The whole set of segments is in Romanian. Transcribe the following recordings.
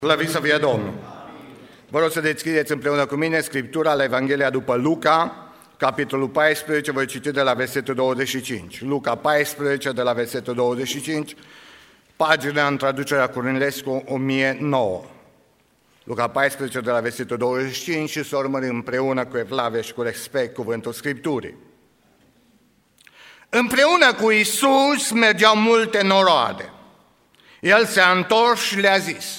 Slăvit să fie Domnul! Vă rog să deschideți împreună cu mine Scriptura la Evanghelia după Luca, capitolul 14, voi citi de la versetul 25. Luca 14, de la versetul 25, pagina în traducerea Cornilescu 1009. Luca 14, de la versetul 25 și să urmărim împreună cu evlavie și cu respect cuvântul Scripturii. Împreună cu Iisus mergeau multe noroade. El s-a întors și le-a zis: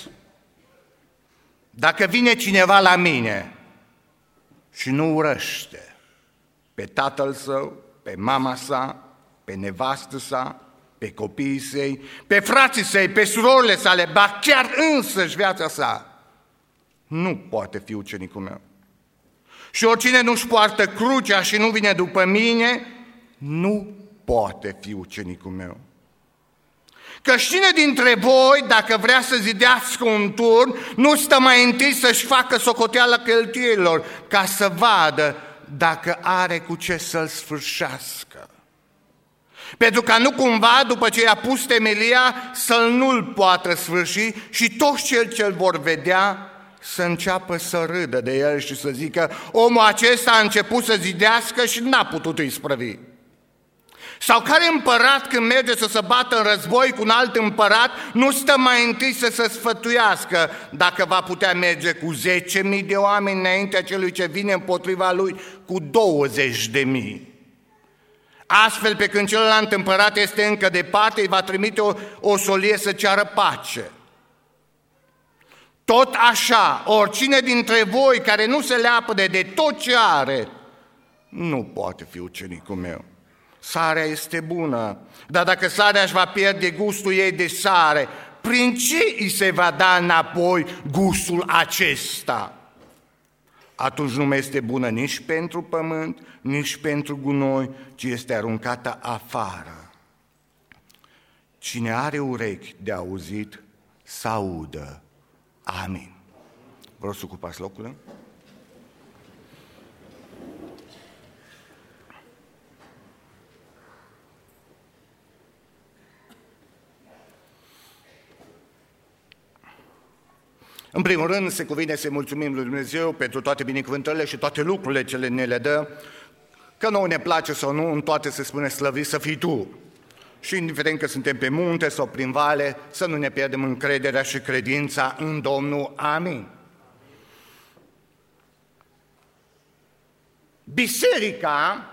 dacă vine cineva la mine și nu urăște pe tatăl său, pe mama sa, pe nevastă sa, pe copiii săi, pe frații săi, pe surorile sale, ba chiar însăși viața sa, nu poate fi ucenicul meu. Și oricine nu-și poartă crucea și nu vine după mine, nu poate fi ucenicul meu. Că cine dintre voi, dacă vrea să zidească un turn, nu stă mai întâi să-și facă socoteala cheltuielilor, ca să vadă dacă are cu ce să-l sfârșească. Pentru ca nu cumva, după ce i-a pus temelia, să nu-l poată sfârși și toți cei ce-l vor vedea să înceapă să râdă de el și să zică: omul acesta a început să zidească și n-a putut isprăvi. Sau care împărat, când merge să se bată în război cu un alt împărat, nu stă mai întâi să se sfătuiască dacă va putea merge cu 10.000 de oameni înaintea celui ce vine împotriva lui cu 20.000? Astfel, pe când celălalt împărat este încă departe, îi va trimite o solie să ceară pace. Tot așa, oricine dintre voi care nu se leapă de tot ce are, nu poate fi ucenicul meu. Sarea este bună, dar dacă sarea își va pierde gustul ei de sare, prin ce îi se va da înapoi gustul acesta? Atunci nu mai este bună nici pentru pământ, nici pentru gunoi, ci este aruncată afară. Cine are urechi de auzit, să audă. Amin. Vreau să ocupați locurile? În primul rând, se cuvine să-i mulțumim lui Dumnezeu pentru toate binecuvântările și toate lucrurile ce ne le dă, că nouă ne place sau nu, în toate se spune slăvit să fii Tu. Și indiferent că suntem pe munte sau prin vale, să nu ne pierdem încrederea și credința în Domnul. Amin. Biserica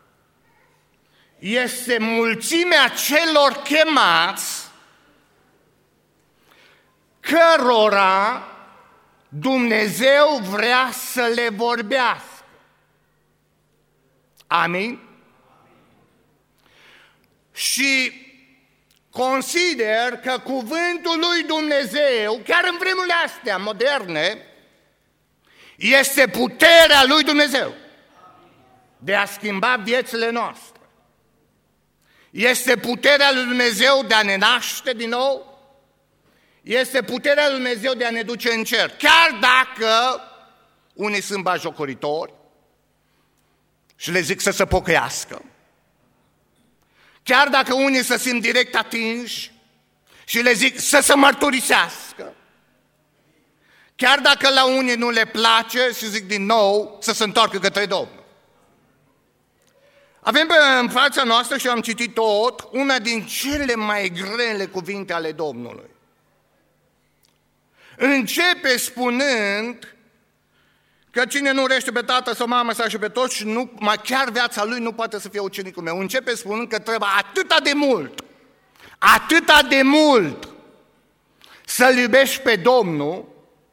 este mulțimea celor chemați cărora Dumnezeu vrea să le vorbească. Amin? Și consider că cuvântul lui Dumnezeu, chiar în vremurile astea moderne, este puterea lui Dumnezeu de a schimba viețile noastre. Este puterea lui Dumnezeu de a ne naște din nou. Este puterea lui Dumnezeu de a ne duce în cer. Chiar dacă unii sunt batjocoritori și le zic să se pocăiască, chiar dacă unii se simt direct atinși și le zic să se mărturisească, chiar dacă la unii nu le place și zic din nou să se întoarcă către Domnul. Avem în fața noastră, și am citit tot, una din cele mai grele cuvinte ale Domnului. Începe spunând că cine nu urește pe tată sau mamă sa și pe toți, și nu, chiar viața lui nu poate să fie ucenicul meu. Începe spunând că trebuie atâta de mult să-L iubești pe Domnul,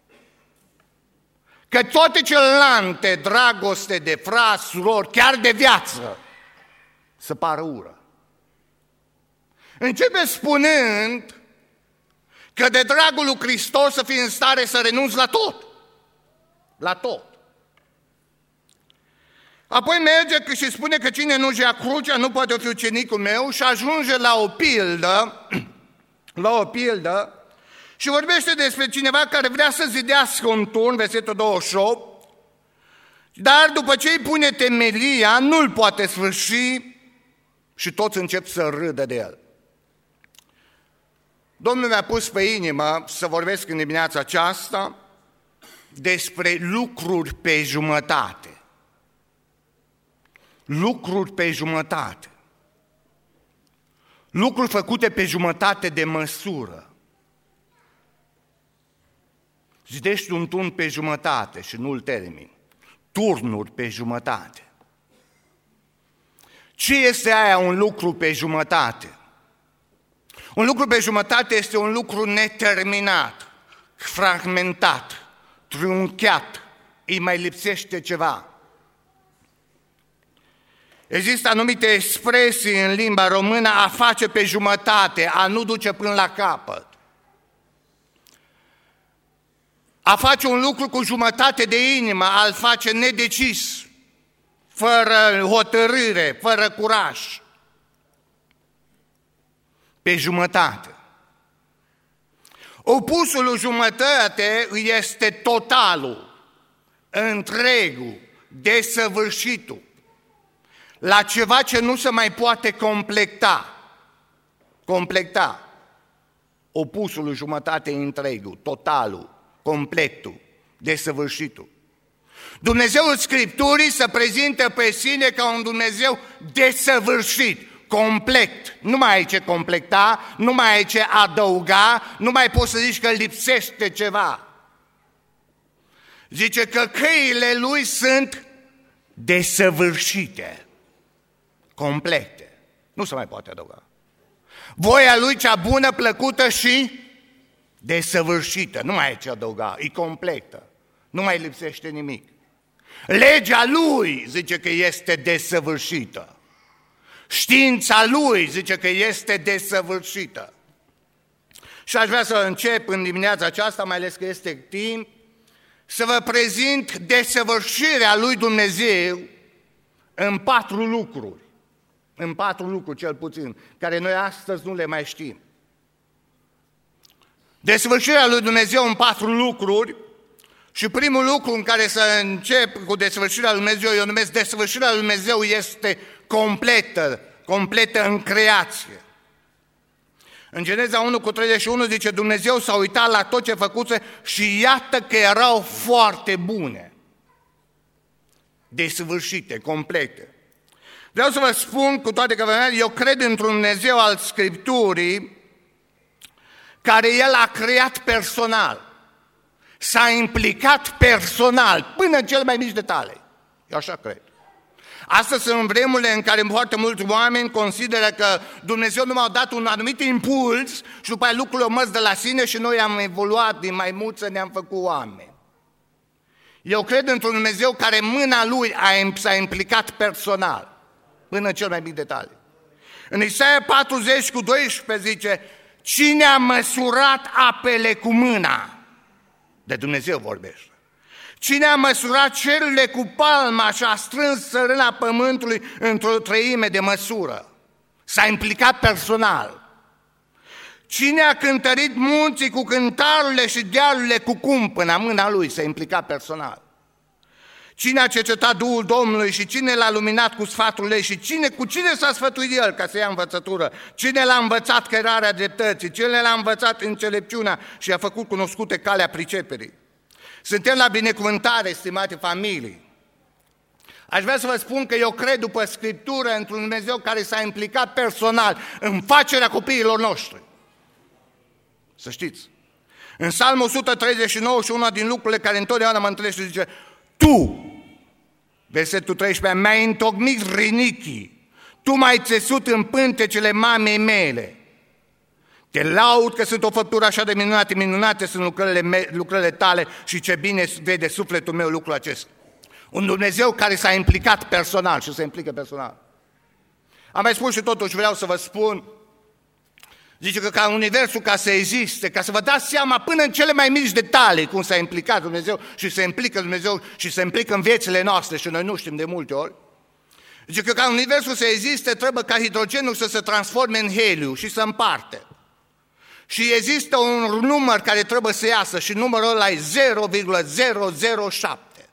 că toate celelalte dragoste de frați, surori, chiar de viață, să pară ură. Începe spunând că de dragul lui Hristos să fii în stare să renunți la tot. La tot. Apoi merge și spune că cine nu-și ia crucea nu poate fi ucenicul meu și ajunge la o pildă, și vorbește despre cineva care vrea să zidească un turn, versetul 28, dar după ce îi pune temelia, nu-l poate sfârși și toți încep să râdă de el. Domnul mi-a pus pe inimă să vorbesc în dimineața aceasta despre lucruri pe jumătate. Lucruri pe jumătate. Lucruri făcute pe jumătate de măsură. Zidești un turn pe jumătate și nu-l termini. Turnuri pe jumătate. Ce este aia un lucru pe jumătate? Un lucru pe jumătate este un lucru neterminat, fragmentat, trunchiat, îi mai lipsește ceva. Există anumite expresii în limba română, a face pe jumătate, a nu duce până la capăt. A face un lucru cu jumătate de inimă, a-l face nedecis, fără hotărâre, fără curaj. Pe jumătate. Opusul lui jumătate este totalul, întregul, desăvârșitul, la ceva ce nu se mai poate completa. Opusul lui jumătate e întregul, totalul, completul, desăvârșitul. Dumnezeul Scripturii se prezintă pe sine ca un Dumnezeu desăvârșit, complet. Nu mai ai ce complecta, nu mai ai ce adăuga, nu mai poți să zici că lipsește ceva. Zice că căile lui sunt desăvârșite, complete. Nu se mai poate adăuga. Voia lui cea bună, plăcută și desăvârșită. Nu mai ai ce adăuga, e completă. Nu mai lipsește nimic. Legea lui zice că este desăvârșită. Știința lui zice că este desăvârșită. Și aș vrea să încep în dimineața aceasta, mai ales că este timp, să vă prezint desăvârșirea lui Dumnezeu în 4 lucruri. În 4 lucruri cel puțin, care noi astăzi nu le mai știm. Desăvârșirea lui Dumnezeu în 4 lucruri. Și primul lucru în care să încep cu desăvârșirea lui Dumnezeu, eu numesc desăvârșirea lui Dumnezeu este completă în creație. În Geneza 1:31 zice, Dumnezeu s-a uitat la tot ce făcuse și iată că erau foarte bune, desăvârșite, complete. Vreau să vă spun, cu toate că eu cred într-un Dumnezeu al Scripturii, care El a creat personal. S-a implicat personal, până în cele mai mici detalii. Eu așa cred. Astăzi sunt vremurile în care foarte mulți oameni consideră că Dumnezeu nu m-a dat un anumit impuls și după aia lucrurile au mers de la sine și noi am evoluat din maimuță, ne-am făcut oameni. Eu cred într-un Dumnezeu care mâna Lui s-a implicat personal, până în cel mai mic detalii. În Isaia 40:12 zice, cine a măsurat apele cu mâna? De Dumnezeu vorbește. Cine a măsurat cerurile cu palma și a strâns țărâna pământului într-o treime de măsură? S-a implicat personal. Cine a cântărit munții cu cântarurile și dealurile cu cumpăna? Mâna lui s-a implicat personal. Cine a cercetat Duhul Domnului și cine l-a luminat cu sfatul lui și cu cine s-a sfătuit el ca să ia învățătură? Cine l-a învățat cărarea dreptății? Cine l-a învățat înțelepciunea și a făcut cunoscute calea priceperii? Suntem la binecuvântare, stimate familii. Aș vrea să vă spun că eu cred după Scriptură într-un Dumnezeu care s-a implicat personal în facerea copiilor noștri. Să știți. În Psalmul 139 și una din lucrurile care întotdeauna mă întâlnește zice, Tu, versetul 13, mi-ai întocmit rinichii, Tu m-ai țesut în pântecele mamei mele. Te laud că sunt o făptură așa de minunate sunt lucrările tale și ce bine vede sufletul meu lucrul acesta. Un Dumnezeu care s-a implicat personal și se implică personal. Am mai spus și totuși vreau să vă spun, zice că ca universul ca să existe, ca să vă dați seama până în cele mai mici detalii cum s-a implicat Dumnezeu și se implică Dumnezeu și se implică în viețile noastre și noi nu știm de multe ori, zice că ca universul să existe trebuie ca hidrogenul să se transforme în heliu și să împarte. Și există un număr care trebuie să iasă și numărul ăla e 0,007.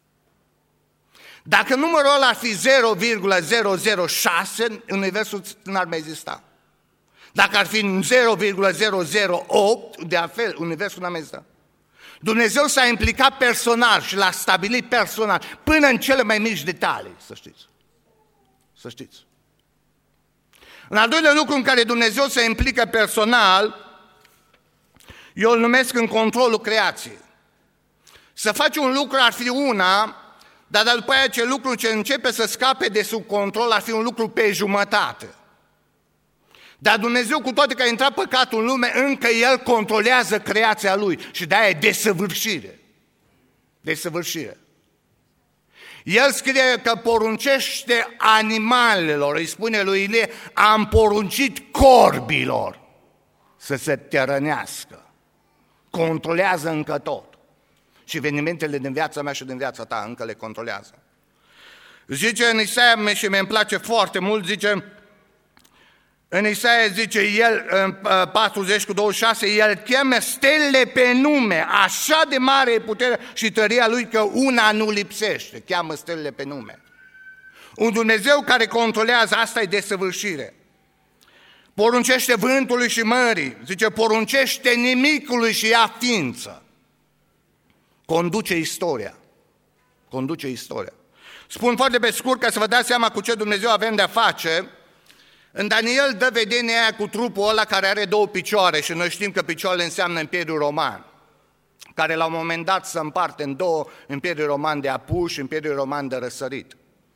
Dacă numărul ăla ar fi 0,006, universul n-ar mai exista. Dacă ar fi în 0,008, de altfel, universul n-am existat. Dumnezeu s-a implicat personal și l-a stabilit personal, până în cele mai mici detalii, să știți. Să știți. În al doilea lucru în care Dumnezeu se implică personal, eu îl numesc în controlul creației. Să faci un lucru ar fi una, dar după aia ce lucru ce începe să scape de sub control ar fi un lucru pe jumătate. Dar Dumnezeu, cu toate că a intrat păcatul în lume, încă El controlează creația Lui și de-aia e desăvârșire. Desăvârșire. El scrie că poruncește animalelor, îi spune lui Ilie, am poruncit corbilor să se tărănească. Controlează încă tot. Și evenimentele din viața mea și din viața ta încă le controlează. Zice în Isaia, și mi-mi place foarte mult, zice, în Isaia zice el, în 40:26, el cheamă stelele pe nume, așa de mare e puterea și tăria lui că una nu lipsește, cheamă stelele pe nume. Un Dumnezeu care controlează, asta e desăvârșire. Poruncește vântului și mării, zice, poruncește nimicului și ia ființă. Conduce istoria. Conduce istoria. Spun foarte pe scurt ca să vă dați seama cu ce Dumnezeu avem de-a face. În Daniel dă vedenia aia cu trupul ăla care are două picioare și noi știm că picioarele înseamnă Imperiul Roman, care la un moment dat se împarte în două, Imperiul Roman de apus și Imperiul Roman de răsărit.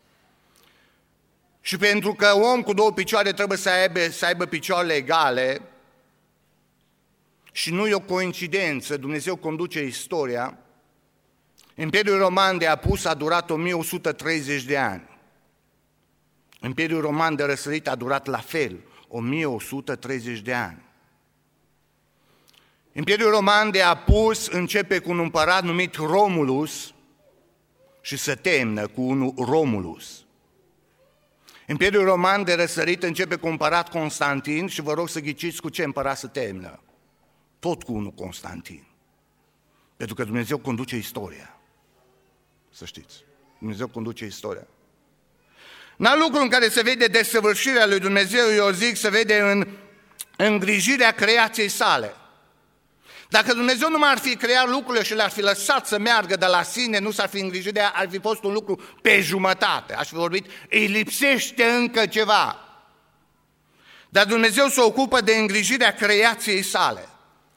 Și pentru că om cu două picioare trebuie să aibă picioarele egale și nu e o coincidență, Dumnezeu conduce istoria, Imperiul Roman de apus a durat 1130 de ani. Imperiul Roman de răsărit a durat la fel, 1130 de ani. Imperiul Roman de apus începe cu un împărat numit Romulus și se termină cu unul Romulus. Imperiul Roman de răsărit începe cu împărat Constantin și vă rog să ghiciți cu ce împărat se termină. Tot cu unul Constantin. Pentru că Dumnezeu conduce istoria. Să știți, Dumnezeu conduce istoria. Un alt lucru în care se vede desăvârșirea lui Dumnezeu, eu zic, se vede în îngrijirea creației sale. Dacă Dumnezeu nu m-ar fi creat lucrurile și le-ar fi lăsat să meargă de la sine, nu s-ar fi îngrijit de ea, ar fi fost un lucru pe jumătate. Aș fi vorbit, îi lipsește încă ceva. Dar Dumnezeu se ocupă de îngrijirea creației sale.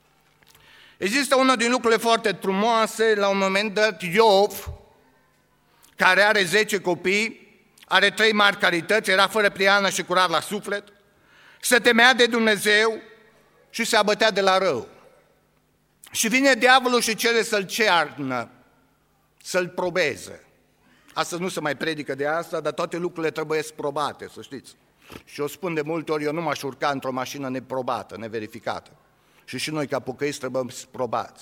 Există unul din lucrurile foarte frumoase, la un moment dat, Iov, care are 10 copii, are 3 mari carități, era fără priană și curat la suflet, se temea de Dumnezeu și se abătea de la rău. Și vine diavolul și cere să-l cearnă, să-l probeze. Astăzi nu se mai predică de asta, dar toate lucrurile trebuie probate, să știți. Și eu spun de multe ori, eu nu m-aș urca într-o mașină neprobată, neverificată. Și noi ca pocăiți trebuie probați.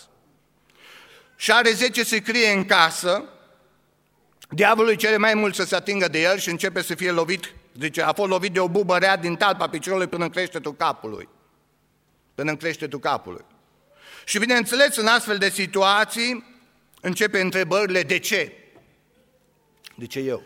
Și are 10 sicrie în casă, diavolul îi cere mai mult să se atingă de el și începe să fie lovit, zice, a fost lovit de o bubă rea din talpa piciorului până în creștetul capului. Până în creștetul capului. Și bineînțeles, în astfel de situații, începe întrebările de ce? De ce eu?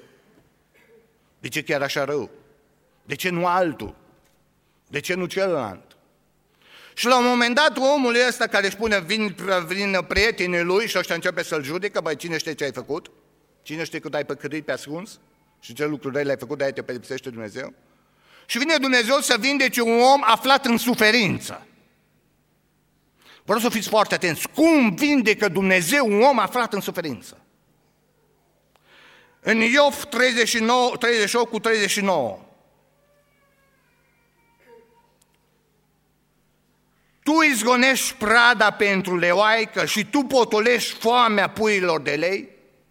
De ce chiar așa rău? De ce nu altul? De ce nu celălalt? Și la un moment dat, omul ăsta care își spune, vin prietenii lui și ăștia începe să-l judecă, băi, cine știe ce ai făcut? Cine știe cât ai păcălit pe ascuns? Și ce lucruri rele ai făcut, de-aia te pedepsește Dumnezeu? Și vine Dumnezeu să vindece un om aflat în suferință. Vreau să fiți foarte atenți. Cum vindecă Dumnezeu un om aflat în suferință? În Iov 38:39. Tu izgonești prada pentru leoaică și tu potolești foamea puiilor de lei?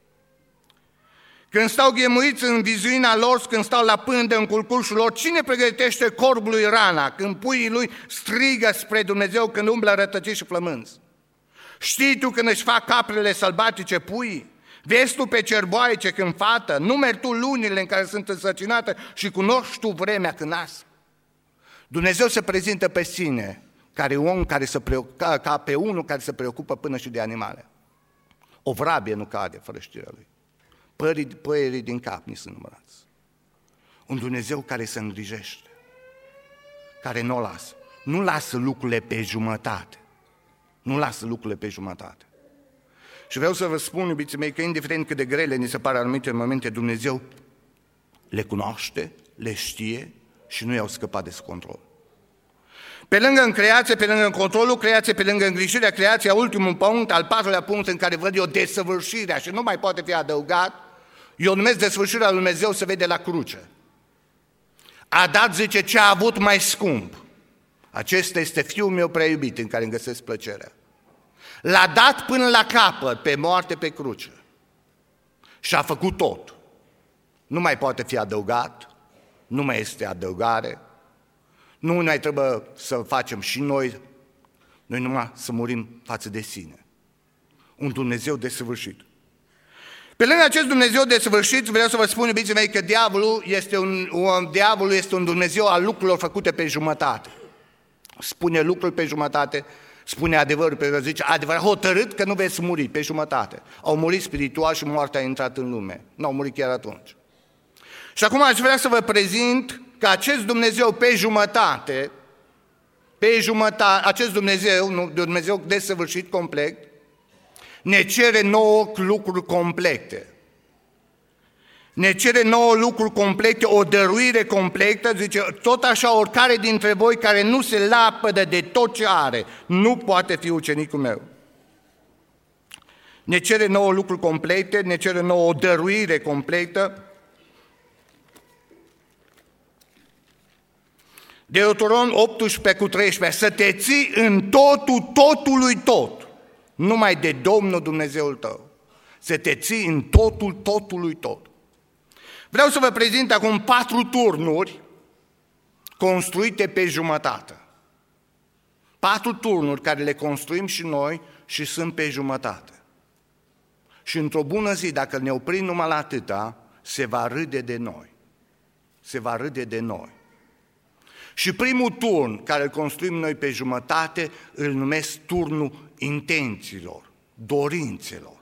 Când stau ghemuiți în vizuina lor, când stau la pândă în culcușul lor, cine pregătește corbului rana? Când puii lui strigă spre Dumnezeu, când umblă rătăciți și flămânzi. Știi tu când își fac caprele sălbatice puii? Vezi tu pe cerboaice când fată? Numeri tu lunile în care sunt însărcinate și cunoști tu vremea când nasc? Dumnezeu se prezintă pe sine ca pe unul care se preocupă până și de animale. O vrabie nu cade fără știrea lui. Păierii din cap ni sunt numărați. Un Dumnezeu care se îngrijește. care nu o lasă. Nu lasă lucrurile pe jumătate. Nu lasă lucrurile pe jumătate. Și vreau să vă spun, iubiții mei, că indiferent cât de grele ni se pare anumite momente, Dumnezeu le cunoaște, le știe și nu i-au scăpat de control. Pe lângă în creație, pe lângă în controlul creației, pe lângă îngrijirea creației, ultimul punct, al patrulea punct în care văd eu desăvârșirea și nu mai poate fi adăugat, eu numesc desăvârșirea lui Dumnezeu, se vede la cruce. A dat, zice, ce a avut mai scump. Acesta este Fiul meu prea iubit în care îmi găsesc plăcerea. L-a dat până la capăt, pe moarte, pe cruce. Și a făcut tot. Nu mai poate fi adăugat, nu mai este adăugare, nu mai trebuie să facem și noi numai să murim față de sine. Un Dumnezeu desăvârșit. Pe lângă acest Dumnezeu desăvârșit, vreau să vă spun, iubiții mei, că diavolul este un Dumnezeu al lucrurilor făcute pe jumătate. Spune lucruri pe jumătate, spune adevărul pe jumătate, zice adevărat, hotărât că nu veți muri pe jumătate. Au murit spiritual și moartea a intrat în lume. Nu au murit chiar atunci. Și acum aș vrea să vă prezint că acest Dumnezeu pe jumătate, acest Dumnezeu desăvârșit complet, ne cere 9 lucruri complete. Ne cere 9 lucruri complete, o dăruire completă, zice, tot așa oricare dintre voi care nu se lapădă de tot ce are, nu poate fi ucenicul meu. Ne cere 9 lucruri complete, ne cere 9 o dăruire completă. Deuteronom 18:13, să te ții în totul totului tot, numai de Domnul Dumnezeul tău. Să te ții în totul totului tot. Vreau să vă prezint acum 4 turnuri construite pe jumătate. 4 turnuri care le construim și noi și sunt pe jumătate. Și într-o bună zi, dacă ne oprim numai la atâta, se va râde de noi. Se va râde de noi. Și primul turn care îl construim noi pe jumătate îl numesc turnul intențiilor, dorințelor.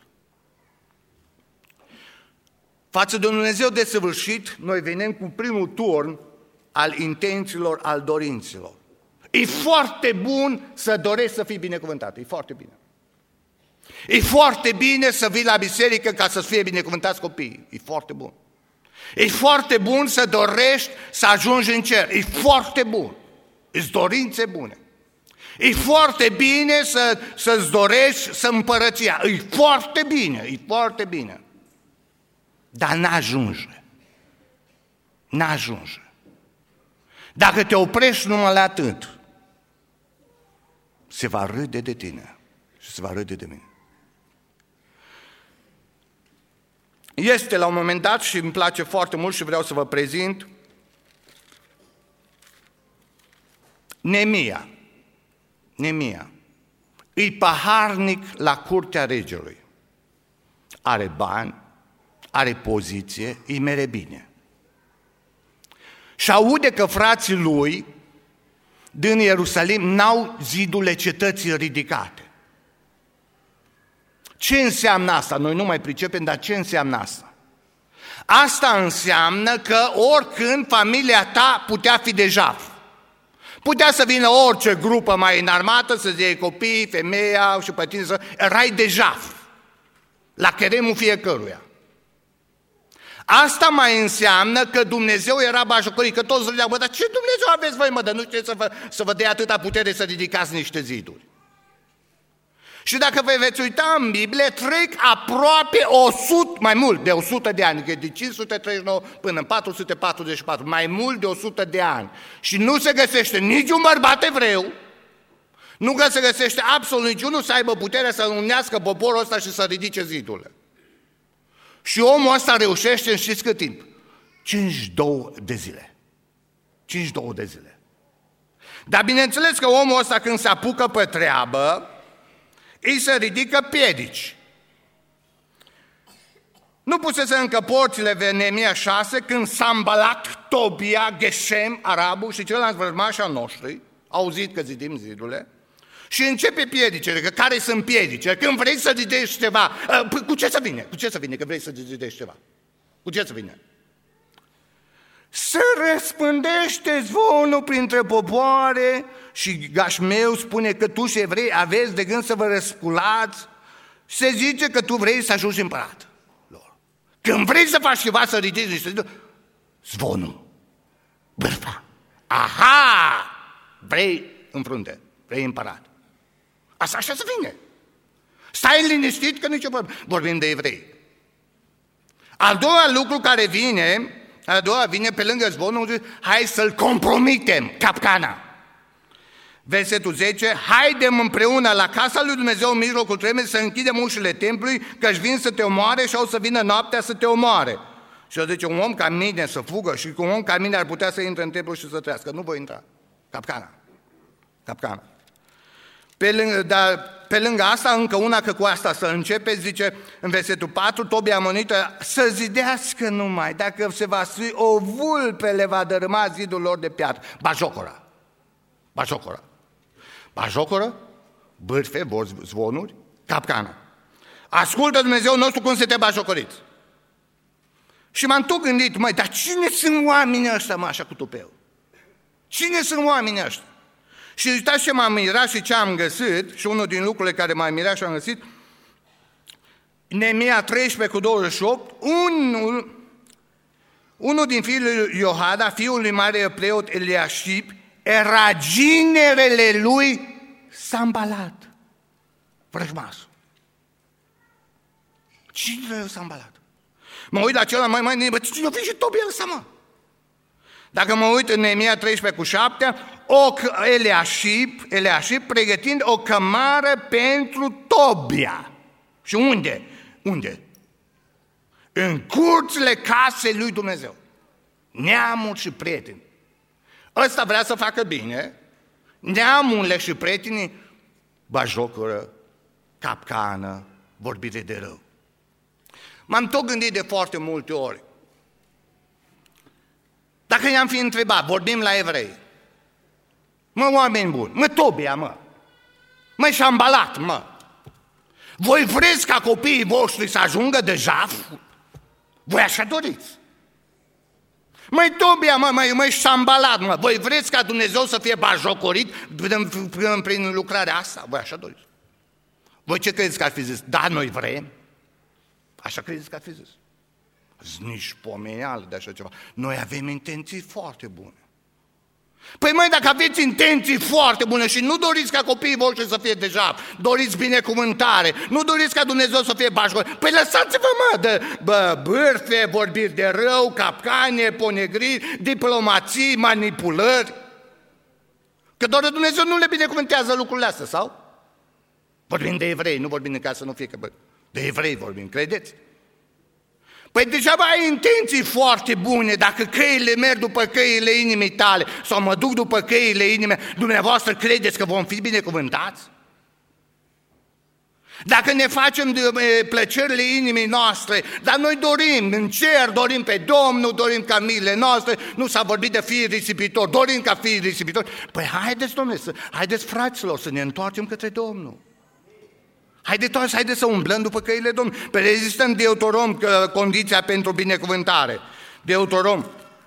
Față de un Dumnezeu desăvârșit, noi venim cu primul turn al intențiilor, al dorințelor. E foarte bun să dorești să fii binecuvântat, e foarte bine. E foarte bine să vii la biserică ca să fie binecuvântați copiii, e foarte bun. E foarte bun să dorești să ajungi în cer, e foarte bun, îți dorințe bune. E foarte bine să-ți dorești să împărăția, e foarte bine, e foarte bine. Dar n-ajunge. N-ajunge. Dacă te oprești numai la atât, se va râde de tine și se va râde de mine. Este la un moment dat și îmi place foarte mult și vreau să vă prezint Neemia. Neemia. E paharnic la curtea regelui. Are bani, are poziție, îi mere bine. Și aude că frații lui din Ierusalim n-au zidurile cetății ridicate. Ce înseamnă asta? Noi nu mai pricepem, dar ce înseamnă asta? Asta înseamnă că oricând familia ta putea fi de jaf. Putea să vină orice grupă mai înarmată, să-ți iei copii, femeia și pe tine, erai de jaf. La cheremul fiecăruia. Asta mai înseamnă că Dumnezeu era bajocorit, că toți ziceau, dar ce Dumnezeu aveți voi, mă, dar nu știți să vă dea atâta putere să ridicați niște ziduri. Și dacă vă veți uita în Biblie, trec aproape 100, mai mult de 100 de ani, că de 539 până în 444, mai mult de 100 de ani. Și nu se găsește niciun bărbat evreu, nu se găsește absolut niciunul să aibă puterea să unească poporul ăsta și să ridice zidurile. Și omul ăsta reușește în știți cât timp? 52 de zile. 52 de zile. Dar bineînțeles că omul ăsta când se apucă pe treabă, îi se ridică piedici. Nu pusese încă porțile Neemia 6 când Sambalat, Tobia, Geshem, arabul și ceilalți vrăjmași ai noștri au auzit că zidim zidurile și începe piedicele, că care sunt piedice? Când vrei să zidești ceva, cu ce să vine? Cu ce să vine că vrei să zidești ceva? Cu ce să vine? să răspândește zvonul printre popoare și Gașmeu spune că tu și evrei aveți de gând să vă răsculați, se zice că tu vrei să ajungi împărat. Când vrei să faci ceva, să ridici niște zvonul, bârfa, aha, vrei în frunte, vrei împărat. Asta așa se vine. Stai liniștit că nicio problemă. Vorbim de evrei. Al doilea lucru care vine, vine pe lângă zvonul, hai să-l compromitem, capcana. Versetul 10, haidem împreună la casa lui Dumnezeu în mijlocul trebuie să închidem ușile templului, că-și vin să te omoare și au să vină noaptea să te omoare. Și o zice, un om ca mine să fugă și un om ca mine ar putea să intre în templu și să trăiască. Nu voi intra. Capcana. Capcana. Pe lângă asta, încă una, că cu asta să începe, zice în versetul 4, Tobia Amonită să zidească numai, dacă se va sui o vulpe le va dărâma zidul lor de piatră. Bajocora. Bajocora. Bajocora, bârfe, zvonuri, capcana. Ascultă Dumnezeu nostru cum să te bajocoriți. Și m-am tot gândit, măi, dar cine sunt oamenii ăștia, mă, așa cu tupeu? Cine sunt oamenii ăștia? Și uitați ce m-am mirat și ce am găsit, și unul din lucrurile care m-am mirat și am găsit, Neemia 13:28, unul din fiii lui Iohada, fiul lui mare preot Eliașib, era ginerele lui Sambalat, vrăjmasul. Ginerele lui Sambalat. Mă uit la celălalt, mai cine-o fi și Tobia ăsta, mă? Dacă mă uit în Neemia 13:7, Eliașib pregătind o cămară pentru Tobia. Și unde? Unde? În curțile casei lui Dumnezeu. Neamuri și prieteni. Ăsta vrea să facă bine, neamurile și prietenii bajocură, capcană, vorbire de rău. M-am tot gândit de foarte multe ori. Dacă i-am fi întrebat, vorbim la evrei, mă, oameni buni, mă, Tobia, mă, Sambalat, mă, voi vreți ca copiii voștri să ajungă de jaf? Voi așa doriți? Măi, Tobia, măi, Sambalat, mă, voi vreți ca Dumnezeu să fie bajocorit prin lucrarea asta? Voi așa doriți? Voi ce credeți că ar fi zis? Da, noi vrem. Așa credeți că ar fi zis? Nici pomeneală de așa ceva. Noi avem intenții foarte bune. Păi măi, dacă aveți intenții foarte bune și nu doriți ca copiii voștri să fie deja, doriți binecuvântare, nu doriți ca Dumnezeu să fie bașcor, păi lăsați-vă, mă, de bârfe, vorbiri de rău, capcane, ponegriri, diplomații, manipulări. Că doar Dumnezeu nu le binecuvântează lucrurile astea, sau? Vorbim de evrei, nu vorbim ca să nu fie că de evrei vorbim, credeți? Păi degeaba ai intenții foarte bune dacă căile merg după căile inimii tale sau mă duc după căile inimii, dumneavoastră credeți că vom fi binecuvântați? Dacă ne facem de plăcerile inimii noastre, dar noi dorim în cer, dorim pe Domnul, dorim ca miile noastre, nu s-a vorbit de fii risipitori, dorim ca fii risipitori, păi haideți, Domnule, haideți, fraților, să ne întoarcem către Domnul. Haideți să umblăm după căile Domnului. Pe rezistă în Deuteronom condiția pentru binecuvântare. Deuteronom,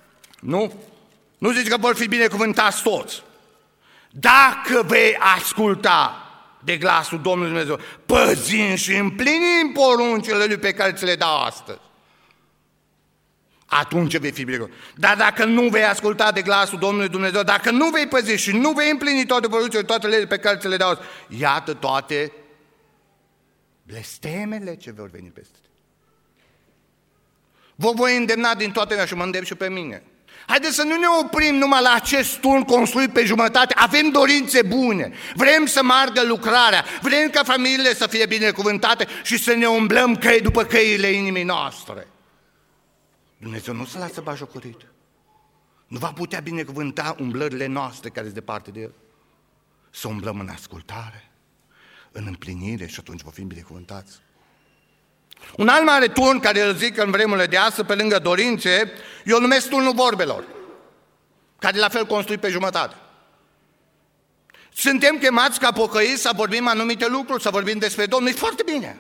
nu zici că vor fi binecuvântați toți. Dacă vei asculta de glasul Domnului Dumnezeu, păzind și împlinim poruncile Lui pe care ți le dau astăzi, atunci vei fi binecuvântat. Dar dacă nu vei asculta de glasul Domnului Dumnezeu, dacă nu vei păzi și nu vei împlini toate poruncile, toate legile pe care ți le dau astăzi, iată toate blestemele ce vor veni peste tine. Vă voi îndemna din toate mea și mă îndemn și pe mine. Haideți să nu ne oprim numai la acest turn construit pe jumătate. Avem dorințe bune. Vrem să meargă lucrarea. Vrem ca familiile să fie binecuvântate și să ne umblăm după căile inimii noastre. Dumnezeu nu se lasă bajocorit. Nu va putea binecuvânta umblările noastre care sunt departe de El. Să umblăm în ascultare, în împlinire și atunci vom fi binecuvântați. Un alt mare turn care îl zic în vremurile de astăzi, pe lângă dorințe, eu îl numesc turnul vorbelor, care e la fel construit pe jumătate. Suntem chemați ca pocăiți să vorbim anumite lucruri, să vorbim despre Domnul, e foarte bine.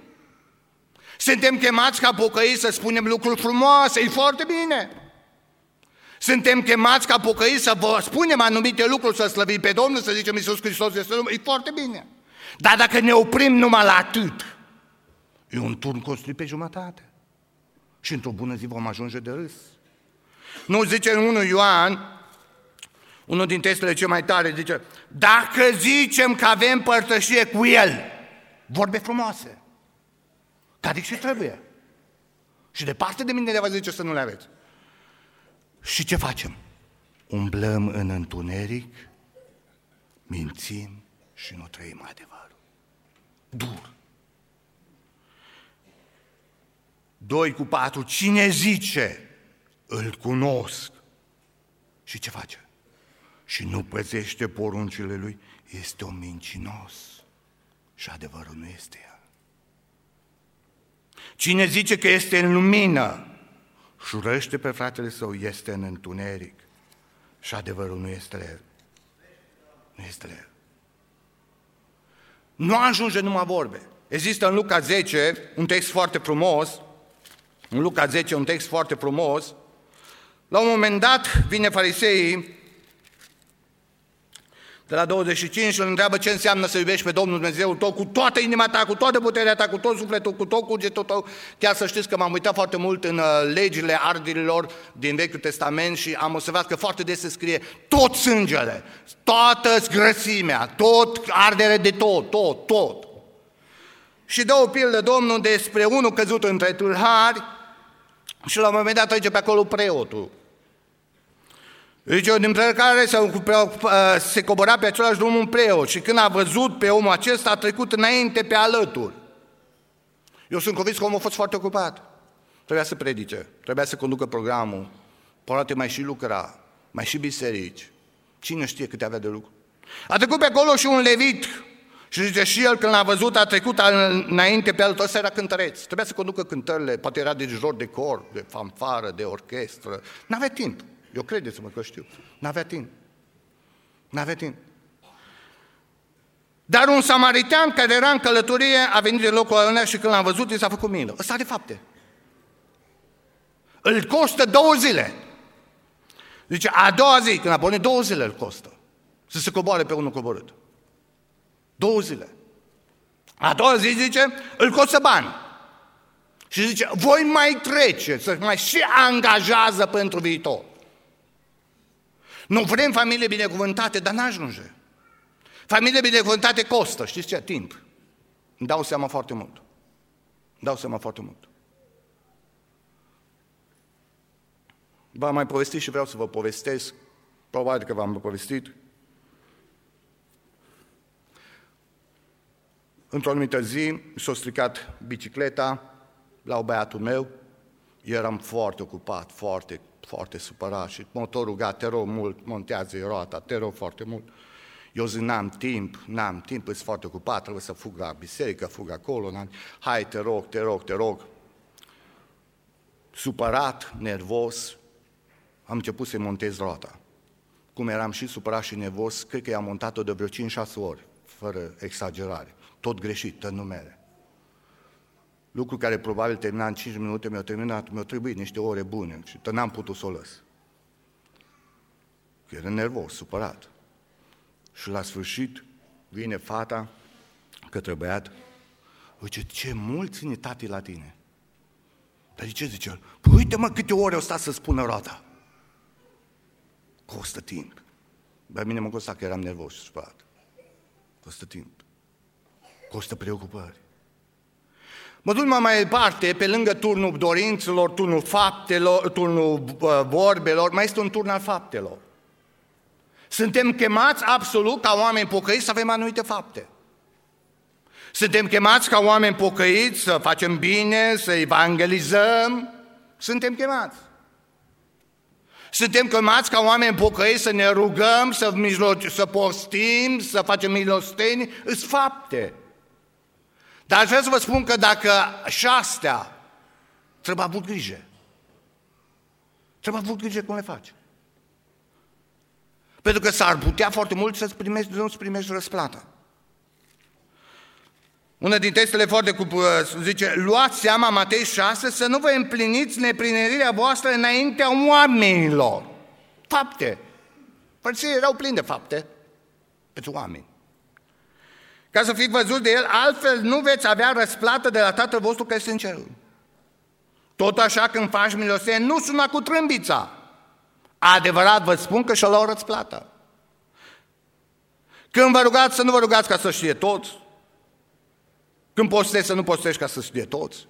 Suntem chemați ca pocăiți să spunem lucruri frumoase, e foarte bine. Suntem chemați ca pocăiți să vă spunem anumite lucruri, să slăvim pe Domnul, să zicem Iisus Hristos este Domnul, e foarte bine. Dar dacă ne oprim numai la atât, e un turn construit pe jumătate. Și într-o bună zi vom ajunge de râs. Nu zice în 1 Ioan, unul din textele cele mai tare, zice, dacă zicem că avem părtășie cu El, vorbe frumoase, care și trebuie. Și departe de mine le va zice să nu le aveți. Și ce facem? Umblăm în întuneric, mințim și nu trăim adevărul. Dur. 2:4, cine zice, îl cunosc. Și ce face? Și nu păzește poruncile lui, este un mincinos și adevărul nu este el. Cine zice că este în lumină și urăște pe fratele său, este în întuneric și adevărul nu este el. Nu este el. Nu ajunge numai vorbe. Există în Luca 10 un text foarte frumos, în Luca 10 un text foarte frumos. La un moment dat vine fariseii de la 25 și îl întreabă ce înseamnă să iubești pe Domnul Dumnezeul tău cu toată inima ta, cu toată puterea ta, cu tot sufletul, cu tot cugetul tău. Chiar să știți că m-am uitat foarte mult în legile arderilor din Vechiul Testament și am observat că foarte des se scrie tot sângele, toată grăsimea, tot ardere de tot. Și dă o pildă Domnul despre unul căzut între tâlhari și la un moment dat trece pe acolo preotul. Deci, dintre care se cobora pe același drum un preot și când a văzut pe omul acesta, a trecut înainte pe alături. Eu sunt convins că omul a fost foarte ocupat. Trebuia să predice, trebuia să conducă programul, poate mai și lucra, mai și biserici. Cine știe câte avea de lucru. A trecut pe acolo și un levit și zice, și el când l-a văzut a trecut înainte pe alături. Ăsta era cântăreț, trebuia să conducă cântările, poate era dirijor de cor, de fanfară, de orchestră. N-avea timp. Eu credeți-mă că știu. N-avea timp. Dar un samaritean care era în călătorie a venit de locul ăla și când l-a văzut, i s-a făcut milă. Ăsta de fapte. Îl costă 2 zile. Zice, a doua zi, când a pornit 2 zile îl costă. Să se coboare pe unul coborât. 2 zile. A doua zi, zice, îl costă bani. Și zice, voi mai trece, să mai și angajează pentru viitor. Nu vrem familie binecuvântate, dar n-ajunge. Familie binecuvântate costă, știți ce? Timp. Îmi dau seama foarte mult. V-am mai povestit și vreau să vă povestesc, probabil că v-am povestit. Într-o anumită zi s-a stricat bicicleta la băiatul meu, eram foarte ocupat, foarte supărat și motorul gata, te rog mult, montează roata, te rog foarte mult. Eu zic, n-am timp, îs foarte ocupat, trebuie să fug la biserică, fug acolo, hai, te rog. Supărat, nervos, am început să-i montez roata. Cum eram și supărat și nervos, cred că i-am montat-o de vreo 5-6 ori, fără exagerare, tot greșit, tot numere. Lucru care probabil termina în 5 minute, mi-a trebuit niște ore bune și n-am putut să o lăs. Că era nervos, supărat. Și la sfârșit vine fata către băiat, zice, ce mult ține tati la tine. Dar de ce zice el? Păi uite-mă câte ore o stat să spună roata. Costă timp. Dar mine mă costa că eram nervos și supărat. Costă timp. Costă preocupări. Mă duc mai departe, pe lângă turnul dorințelor, turnul faptelor, turnul vorbelor, mai este un turn al faptelor. Suntem chemați absolut ca oameni pocăiți să avem anumite fapte. Suntem chemați ca oameni pocăiți să facem bine, să evangelizăm. Suntem chemați. Suntem chemați ca oameni pocăiți să ne rugăm, să postim, să facem milosteni. Îs fapte. Dar aș vrea să vă spun că dacă și astea, trebuie avut grijă. Trebuie avut grijă cum le faci. Pentru că s-ar putea foarte mult nu-ți primești răsplata. Una din textele foarte zice, luați seama, Matei 6, să nu vă împliniți neprinerirea voastră înaintea oamenilor. Fapte. Fariseii erau plini de fapte pentru oameni. Ca să fiți văzut de el, altfel nu veți avea răsplată de la Tatăl vostru care este în cerul. Tot așa când faci milosenie, nu suna cu trâmbița. Adevărat vă spun că și-o luau răsplată. Când vă rugați, să nu vă rugați ca să știe toți. Când postești, să nu postești ca să știe toți.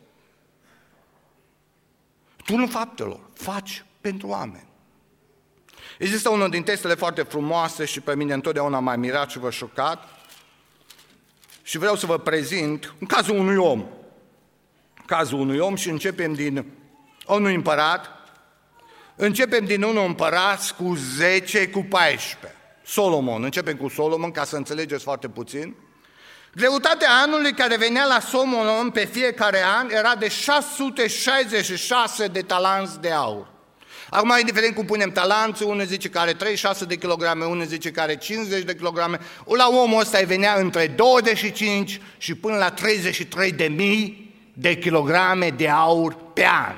Turnul faptelor, faci pentru oameni. Există unul din textele foarte frumoase și pe mine întotdeauna m-a mirat și vă șocat. Și vreau să vă prezint în cazul unui om. Cazul unui om și începem din unui împărat. Începem din unul împărat cu 10, cu 14. Solomon, începem cu Solomon ca să înțelegeți foarte puțin. Greutatea anului care venea la Solomon pe fiecare an era de 666 de talanți de aur. Acum, indiferent cum punem talanții, unul zice că are 36 de kilograme, unul zice că are 50 de kilograme, la omul ăsta îi venea între 25 și până la 33 de mii de kilograme de aur pe an.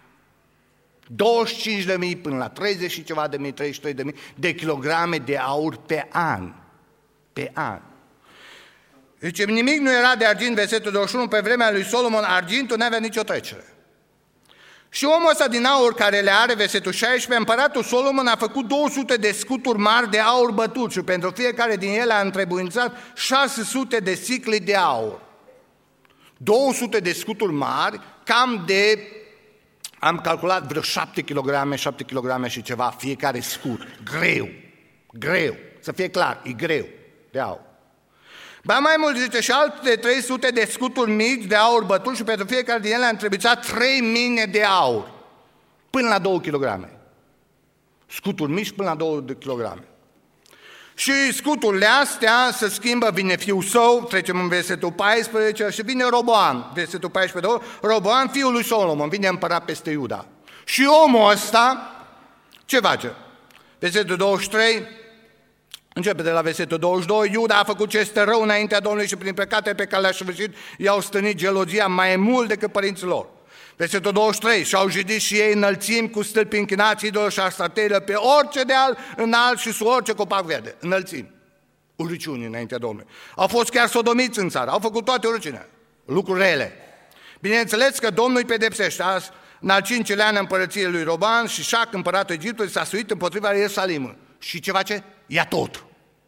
25 de mii până la 30 și ceva de mii, 33 de mii de kilograme de aur pe an. Pe an. Deci nimic nu era de argint, versetul 21, pe vremea lui Solomon, argintul n-avea nicio trecere. Și omul ăsta din aur care le are, versetul 16, împăratul Solomon a făcut 200 de scuturi mari de aur bătut și pentru fiecare din ele a întrebuințat 600 de sicli de aur. 200 de scuturi mari, cam de, am calculat vreo 7 kg și ceva fiecare scut. Greu, să fie clar, e greu de aur. Ba mai mult zice și alte 300 de scuturi mici de aur bătut și pentru fiecare din ele a întrebuințat 3 mine de aur, până la 2 kg. Scuturi mici până la 2 kg. Și scuturile astea se schimbă, vine fiul său, trecem în versetul 14, și vine Roboam, versetul 14, Roboam, fiul lui Solomon, vine împărat peste Iuda. Și omul ăsta, ce face? Versetul 23, începe de la versetul 22, Iuda a făcut ce este rău înaintea Domnului și prin păcate pe care le-a săvârșit i-au stănit gelozia mai mult decât părinții lor. Versetul 23, și-au jidit și ei înălțimi cu stâlpi închinați idolilor și arstatele pe orice deal înalt și sub orice copac verde. Înălțimi, urăciuni înaintea Domnului. Au fost chiar sodomiți în țară, au făcut toate urăciunile, lucruri rele. Bineînțeles că Domnul îi pedepsește. Azi, în al 5-lea an împărăției lui Roboam, și Șac, împăratul Egiptului, s-a suit împotriva Ierusalimului. Și ce face? Ia tot.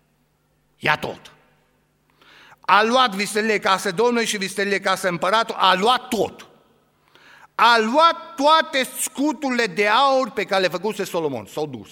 A luat vistelie casă Domnului și vistelie casă împăratul, a luat tot. A luat toate scuturile de aur pe care le făcuse Solomon. S-au dus.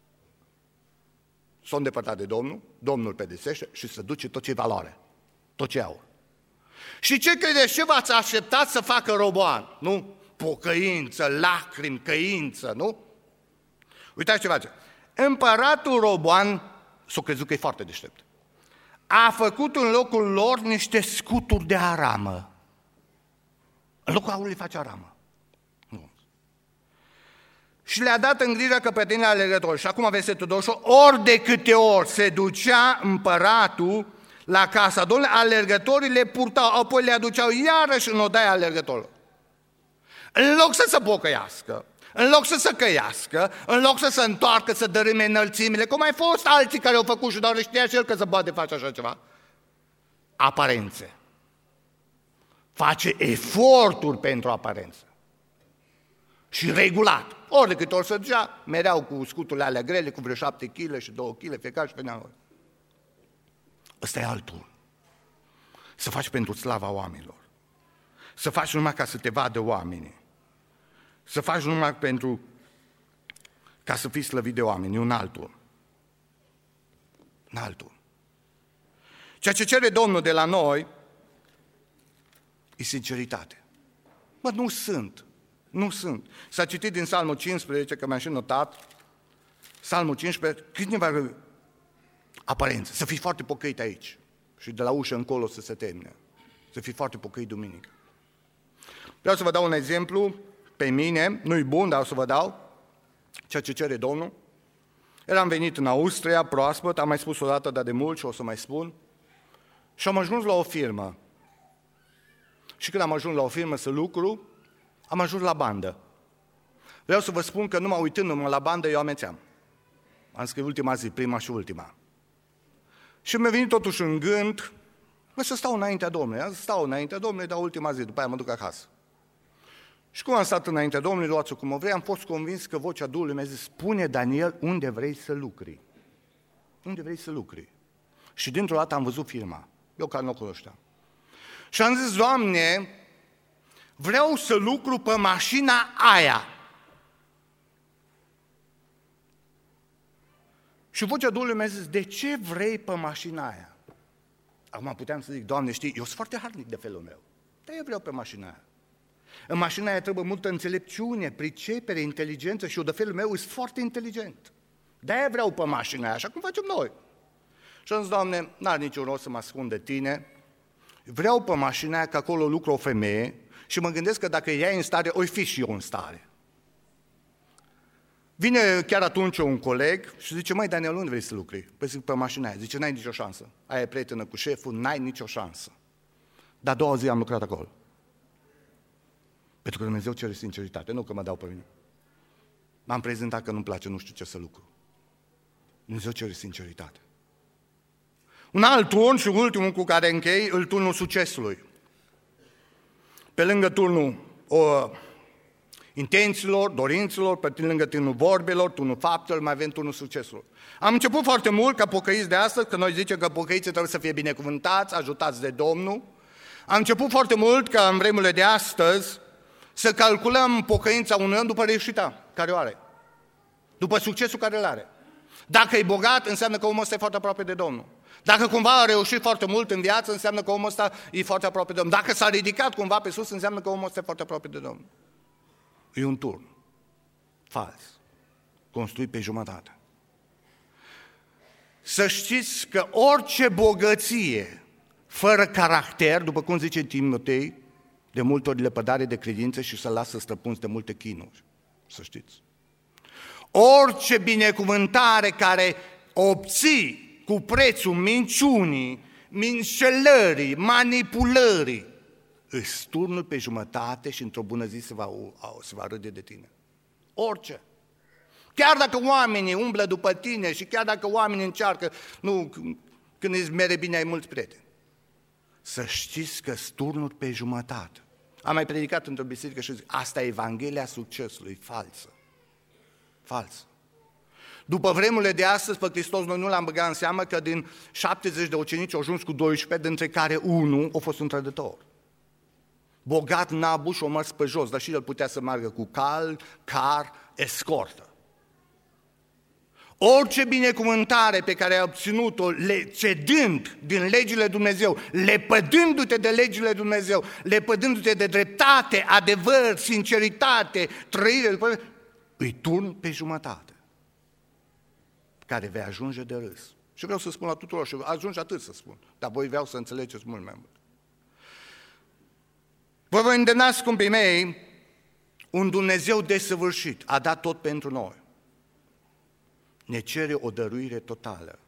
S-au îndepărtat de Domnul, Domnul pedepsește și se duce tot ce valoare, tot ce aur. Și ce credeți? Ce v-ați așteptat să facă Roboam? Nu? Pocăință, lacrimi, căință, nu? Uitați ce face. Împăratul Roboam s-a crezut că e foarte deștept. A făcut în locul lor niște scuturi de aramă. În locul aurului face aramă. Nu. Și le-a dat în grijă căpetenile alergători. Și acum versetul 28, ori de câte ori se ducea împăratul la casa Domnului, alergătorii le purtau, apoi le aduceau iarăși în odaia alergătorilor. În loc să se pocăiască, în loc să se căiască, în loc să se întoarcă, să dărâme înălțimile, cum ai fost alții care au făcut și doar știa și el că se poate face așa ceva. Aparențe. Face eforturi pentru aparență. Și regulat. Ori de câte ori se ducea, mereau cu scuturile alea grele, cu vreo 7 kg și 2 kg, fiecare și venea lor. Ăsta e altul. Să faci pentru slava oamenilor. Să faci numai ca să te vadă oamenii. Să faci numai pentru ca să fii slăvit de oameni, e un altul. Un altul. Ceea ce cere Domnul de la noi e sinceritate. Mă, nu sunt. S-a citit din Psalmul 15, că mi-am și notat, Psalmul 15, câteva aparențe, să fii foarte pocăit aici și de la ușă încolo să se termine, să fii foarte pocăit duminică. Vreau să vă dau un exemplu pe mine, nu-i bun, dar o să vă dau ceea ce cere Domnul. Eram venit în Austria, proaspăt, am mai spus o dată, dar de mult și o să mai spun, și am ajuns la o firmă. Și când am ajuns la o firmă să lucru, am ajuns la bandă. Vreau să vă spun că numai uitându-mă la bandă, eu amețeam. Am scris ultima zi, prima și ultima. Și mi-a venit totuși în gând, să stau înaintea Domnului. Stau înaintea Domnului, dar ultima zi, după aia mă duc acasă. Și cum am stat înaintea Domnului, luați-o cum o vrei, am fost convins că vocea Duhului mi-a zis, spune Daniel, unde vrei să lucri? Unde vrei să lucri? Și dintr-o dată am văzut firma, eu care nu o cunoșteam. Și am zis, Doamne, vreau să lucru pe mașina aia. Și vocea Duhului mi-a zis, de ce vrei pe mașina aia? Acum puteam să zic, Doamne, știi, eu sunt foarte harnic de felul meu, dar eu vreau pe mașina aia. În mașina aia trebuie multă înțelepciune, pricepere, inteligență și eu de felul meu sunt foarte inteligent. De-aia vreau pe mașina aia, așa cum facem noi. Și am zis, Doamne, n-are niciun rost să mă ascund de Tine, vreau pe mașina aia că acolo lucră o femeie și mă gândesc că dacă ea e în stare, oi fi și eu în stare. Vine chiar atunci un coleg și zice, măi, Daniel, unde vrei să lucri? Păi zic, pe mașina aia. Zice, n-ai nicio șansă. Aia e prietenă cu șeful, n-ai nicio șansă. Dar a doua zi am lucrat acolo. Pentru că Dumnezeu cere sinceritate, nu că mă dau pe mine. M-am prezentat că nu-mi place, nu știu ce să lucru. Dumnezeu cere sinceritate. Un alt turn și ultimul cu care închei, îl turnul succesului. Pe lângă turnul intențiilor, dorințelor, pe lângă turnul vorbelor, turnul faptelor, mai avem turnul succesului. Am început foarte mult ca pocăiți de astăzi, că noi zicem că pocăiții trebuie să fie binecuvântați, ajutați de Domnul. Am început foarte mult ca în vremurile de astăzi să calculăm pocăința unui om după reușita care o are, după succesul care îl are. Dacă e bogat, înseamnă că omul ăsta e foarte aproape de Domnul. Dacă cumva a reușit foarte mult în viață, înseamnă că omul ăsta e foarte aproape de Domnul. Dacă s-a ridicat cumva pe sus, înseamnă că omul ăsta e foarte aproape de Domnul. E un turn fals, construit pe jumătate. Să știți că orice bogăție fără caracter, după cum zice Timotei, de multe ori lepădare de credință și să lasă stăpâns de multe chinuri. Să știți. Orice binecuvântare care obții cu prețul minciunii, minșelării, manipulării, îți turnul pe jumătate și într-o bună zi se va râde de tine. Orice. Chiar dacă oamenii umblă după tine și chiar dacă oamenii încearcă, nu, când îți mere bine ai mulți prieteni. Să știți că îți turnul pe jumătate. Am mai predicat într-o biserică și zic, asta e Evanghelia succesului, falsă. Falsă. După vremurile de astăzi, pe Hristos noi nu l-am băgat în seamă că din 70 de ucenici au ajuns cu 12, dintre care unul a fost un trădător. Bogat Nabu și-o mers pe jos, dar și el putea să meargă cu car, escortă. Orice binecuvântare pe care ai obținut-o, cedând din legile Dumnezeu, lepădându-te de legile Dumnezeu, lepădându-te de dreptate, adevăr, sinceritate, trăire, îi turn pe jumătate, care vei ajunge de râs. Și vreau să spun la tuturor, și ajunge atât să spun, dar voi vreau să înțelegeți mult mai mult. Vă îndemna, scumpii mei, un Dumnezeu desăvârșit a dat tot pentru noi. Ne cere o dăruire totală.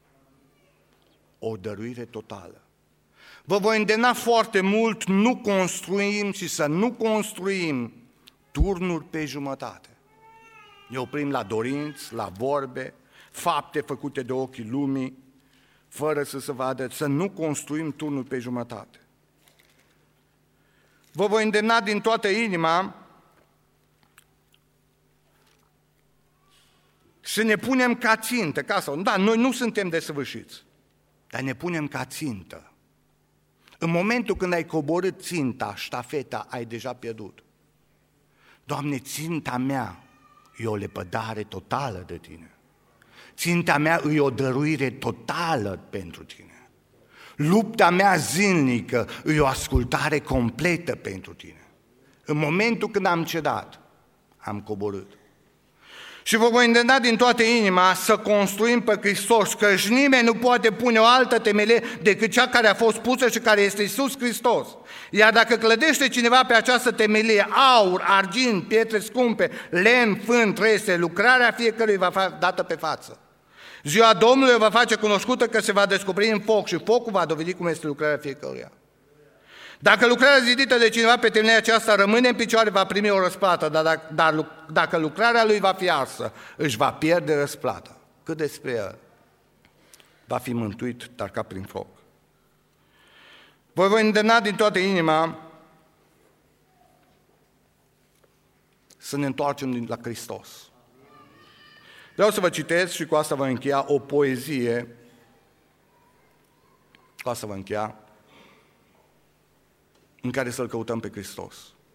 O dăruire totală. Vă voi îndemna foarte mult, nu construim și să nu construim turnuri pe jumătate. Ne oprim la dorinți, la vorbe, fapte făcute de ochii lumii, fără să se vadă, să nu construim turnuri pe jumătate. Vă voi îndemna din toată inima să ne punem ca țintă, da, noi nu suntem desăvârșiți, dar ne punem ca țintă. În momentul când ai coborât ținta, ștafeta, ai deja pierdut. Doamne, ținta mea e o lepădare totală de Tine. Ținta mea e o dăruire totală pentru Tine. Lupta mea zilnică e o ascultare completă pentru Tine. În momentul când am cedat, am coborât. Și vă voi îndemna din toată inima să construim pe Hristos, căci nimeni nu poate pune o altă temelie decât cea care a fost pusă și care este Iisus Hristos. Iar dacă clădește cineva pe această temelie aur, argint, pietre scumpe, lemn, fân, trese, lucrarea fiecărui va fi dată pe față. Ziua Domnului va face cunoscută că se va descoperi în foc și focul va dovedi cum este lucrarea fiecăruia. Dacă lucrarea zidită de cineva pe temelia aceasta rămâne în picioare, va primi o răsplată, dar dacă lucrarea lui va fi arsă, își va pierde răsplata. cât despre el, va fi mântuit, dar ca prin foc. Voi îndemna din toată inima să ne întoarcem la Hristos. Vreau să vă citesc și cu asta vă încheia o poezie. Cu asta vă încheia, în care să-L căutăm pe Hristos.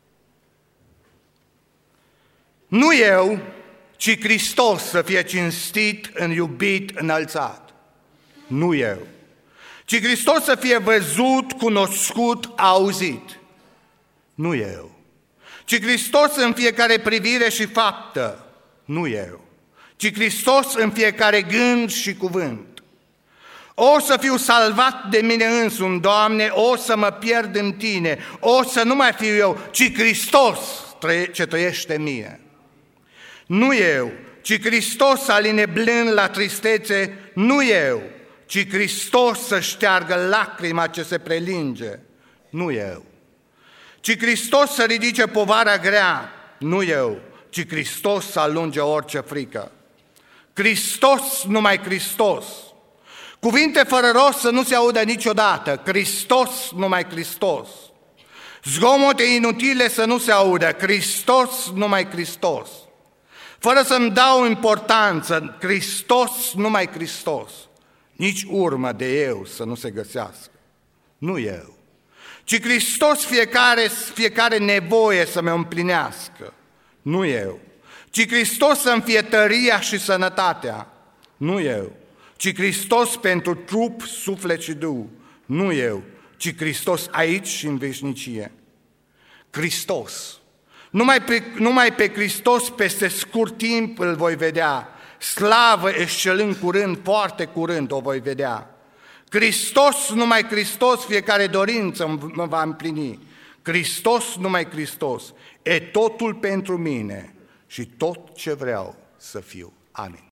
Nu eu, ci Hristos să fie cinstit, iubit, înălțat. Nu eu, ci Hristos să fie văzut, cunoscut, auzit. Nu eu, ci Hristos în fiecare privire și faptă. Nu eu, ci Hristos în fiecare gând și cuvânt. O să fiu salvat de mine însumi, Doamne, o să mă pierd în Tine, o să nu mai fiu eu, ci Hristos ce trăiește în mine. Nu eu, ci Hristos să aline blând la tristețe, nu eu, ci Hristos să șteargă lacrima ce se prelinge, nu eu. Ci Hristos să ridice povara grea, nu eu, ci Hristos să alunge orice frică. Hristos, numai Hristos. Cuvinte fără rost să nu se audă niciodată, Hristos, numai Hristos. Zgomote inutile să nu se audă, Hristos, numai Hristos. Fără să-mi dau importanță, Hristos, numai Hristos. Nici urmă de eu să nu se găsească, nu eu, ci Hristos fiecare nevoie să mă împlinească, nu eu, ci Hristos să-mi fie tăria și sănătatea, nu eu, ci Hristos pentru trup, suflet și duh, nu eu, ci Hristos aici și în veșnicie. Hristos. Numai pe Hristos peste scurt timp îl voi vedea, slavă excelând curând, foarte curând o voi vedea. Hristos, numai Hristos, fiecare dorință mă va împlini. Hristos, numai Hristos, e totul pentru mine și tot ce vreau să fiu. Amin.